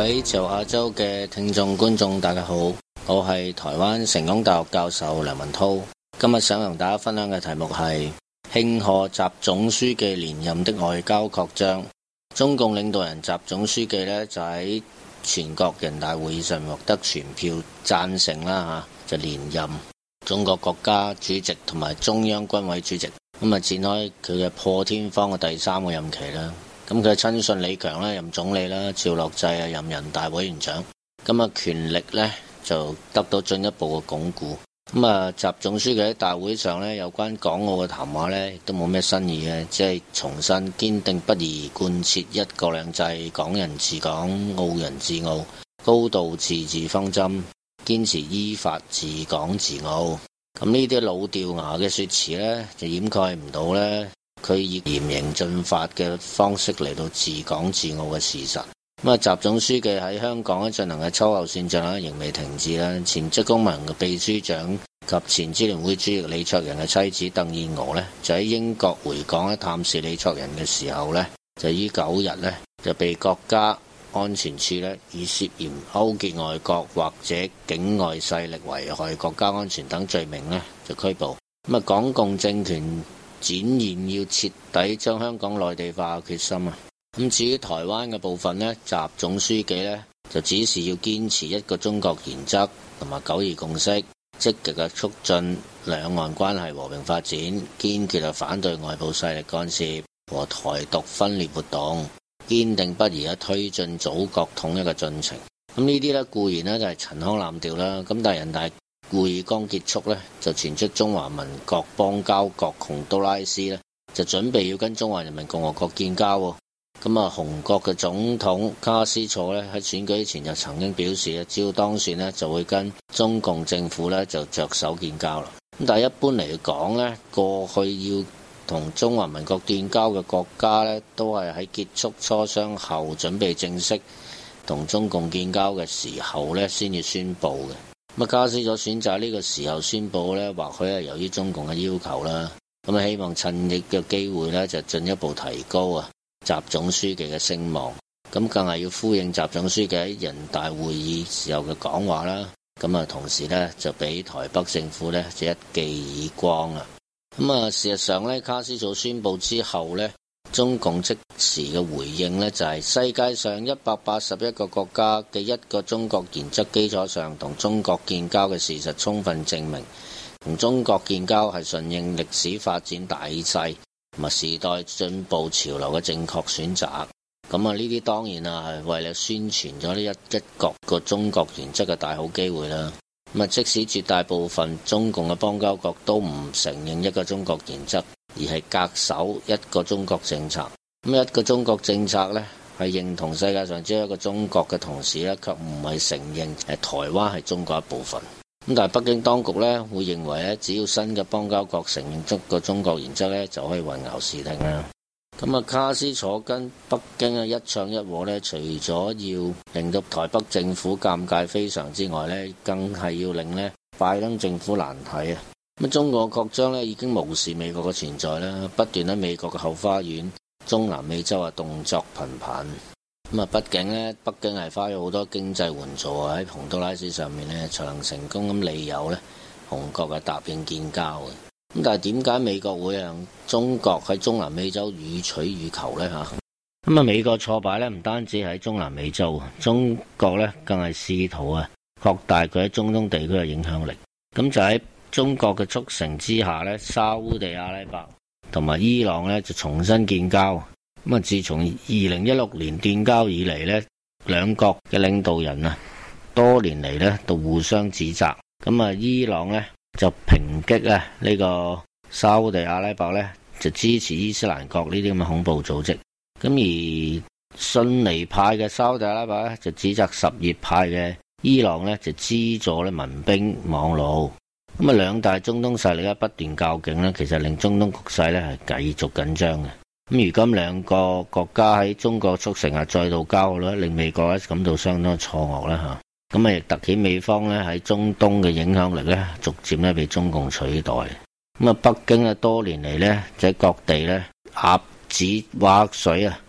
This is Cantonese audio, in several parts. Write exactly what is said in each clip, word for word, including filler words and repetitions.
位就亞洲嘅聽眾觀眾大家好，我係台灣成功大學教授梁文韜。今日想同大家分享嘅題目係慶賀習總書記連任的外交擴張。中共領導人習總書記呢，就喺全國人大會議上獲得全票贊成啦吓，就連任中國國家主席同埋中央軍委主席，咁啊展開佢嘅破天荒嘅第三個任期啦。咁佢嘅親信李強咧任總理啦，趙樂際啊任人大委員長，咁啊權力咧就得到進一步嘅鞏固。咁啊習總書記喺大會上咧有關港澳嘅談話咧，亦都冇咩新意嘅，即係重申堅定不移貫徹一國兩制、港人治港、澳人治澳、高度自治方針，堅持依法治港治澳。咁呢啲老掉牙嘅說辭咧，就掩蓋唔到咧佢以嚴刑峻法嘅方式嚟到治港治澳嘅事實。咁啊，習總書記喺香港咧進行嘅秋後算賬啦，仍未停止啦。前職工盟嘅秘書長及前支聯會主席李卓人嘅妻子鄧燕娥呢，就喺英國回港咧探視李卓人嘅時候呢，就於九日呢，就被國家安全處呢以涉嫌勾結外國或者境外勢力危害國家安全等罪名呢，就拘捕。咁啊，港共政權展現要徹底將香港內地化嘅決心啊！咁至於台灣嘅部分呢，習總書記呢就指示要堅持一個中國原則同埋九二共識，積極嘅促進兩岸關係和平發展，堅決嘅反對外部勢力干涉和台獨分裂活動，堅定不移嘅推進祖國統一嘅進程。咁呢啲呢固然呢就係陳腔濫調啦，咁但係人大會議剛結束呢，就傳出中華民國邦交國洪都拉斯呢就準備要跟中華人民共和國建交喎。咁啊，洪國嘅總統卡斯楚咧喺選舉前就曾經表示，只要當選咧就會跟中共政府咧就着手建交啦。咁但係一般嚟講咧，過去要同中華民國建交嘅國家咧，都係喺結束磋商後準備正式同中共建交嘅時候咧，先至宣佈嘅。咁啊，卡斯楚選擇呢個時候宣佈咧，或許係由於中共嘅要求啦。咁啊，希望趁呢個機會咧，就進一步提高啊習總書記嘅聲望，咁更係要呼應習總書記喺人大會議時候嘅講話啦。咁啊，同時呢，就俾台北政府呢就一記耳光啦。咁啊，事實上呢，卡斯楚宣布之後呢，中共即時嘅回應呢，就係世界上一百八十一個國家嘅一個中國原則基礎上同中國建交嘅事實，充分證明同中國建交係順應歷史發展大勢同埋時代進步潮流嘅正確選擇。咁啊，呢啲當然啊係為了宣傳咗呢一一國個中國原則嘅大好機會啦。咁啊，即使絕大部分中共嘅邦交國都唔承認一個中國原則，而係恪守一個中國政策。咁一個中國政策呢，係認同世界上只有一個中國嘅同時呢，卻唔係承認誒台灣係中國一部分。咁但係北京當局咧會認為咧，只要新嘅邦交國承認足個中國原則咧，就可以混淆視聽啦。咁啊，卡斯楚跟北京啊一唱一和咧，除咗要令到台北政府尷尬非常之外咧，更係要令咧拜登政府難睇啊！咁中國擴張咧已經無視美國嘅存在啦，不斷喺美國嘅後花園、中南美洲啊動作頻繁。咁啊，畢竟咧，北京係花咗好多經濟援助啊，喺洪都拉斯上面咧，才能成功咁利誘咧，洪國嘅答應建交嘅。咁但係點解美國會讓中國喺中南美洲予取予求咧？吓，咁啊，美國挫敗咧，唔單止喺中南美洲，中國咧更係試圖啊擴大佢喺中東地區嘅影響力。咁就喺中國嘅促成之下咧，沙烏地阿拉伯同埋伊朗咧就重新建交。咁啊，自從二零一六年建交以嚟呢，兩國嘅領導人啊，多年嚟呢都互相指責。咁啊，伊朗呢就抨擊啊呢個沙烏地阿拉伯呢就支持伊斯蘭國呢啲咁嘅恐怖組織。咁而遜尼派嘅沙烏地阿拉伯呢就指責什葉派嘅伊朗呢就資助咧民兵網路。咁啊，兩大中東勢力咧不斷較勁呢，其實令中東局勢呢係繼續緊張嘅。咁如今兩個國家喺中國促成啊再度交好啦，令美國咧感到相當錯愕啦吓。咁啊亦突顯美方咧喺中東嘅影響力咧逐漸咧被中共取代。咁啊北京啊多年嚟咧喺各地咧鴨子挖水啊，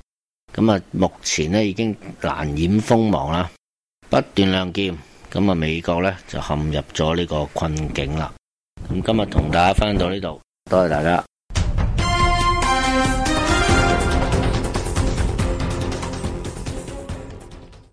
咁啊，目前呢已經難掩鋒芒啦，不斷亮劍。咁啊，美國呢就陷入咗呢個困境啦。咁今日同大家分享到呢度，多謝大家。